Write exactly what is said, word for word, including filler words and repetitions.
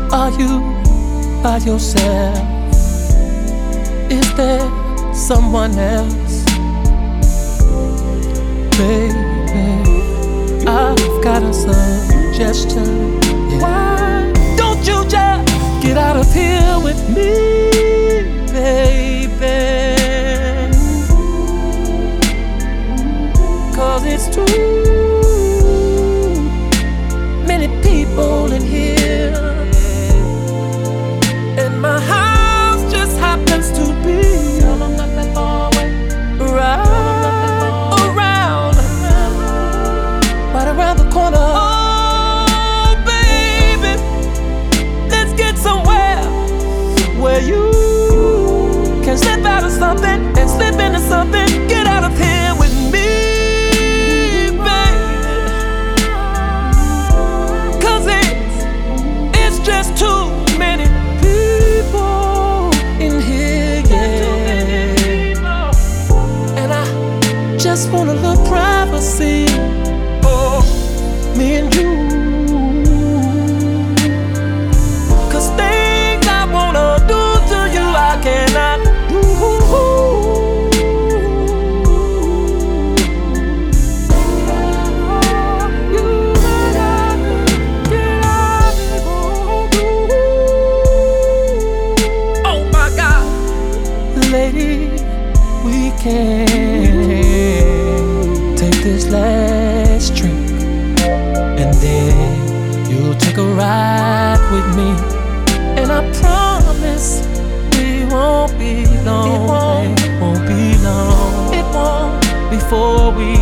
Are you by yourself? Is there someone else? Baby, I've got a suggestion. Yeah. Why don't you just get out of here with me, baby? Cause it's too many people in here, and my house just happens to be right around, right around the corner. Oh, baby, let's get somewhere where you can slip out of something and slip into something. Get out of here with me, just too many people in here, yeah. And I just want a little privacy, oh, me and you. Cause things I wanna do to you, I cannot do. Lady, we can take this last drink, and then you'll take a ride with me, and I promise we won't be long. It won't, it won't be long. It won't before we